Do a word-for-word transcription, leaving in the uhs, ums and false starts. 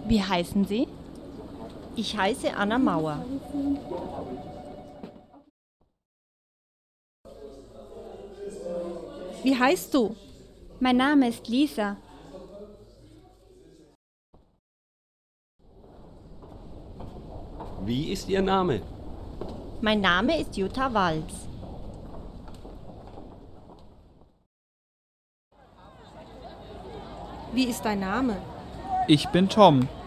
Wie heißen Sie? Ich heiße Anna Mauer. Wie heißt du? Mein Name ist Lisa. Wie ist Ihr Name? Mein Name ist Jutta Walz. Wie ist dein Name? Ich bin Tom.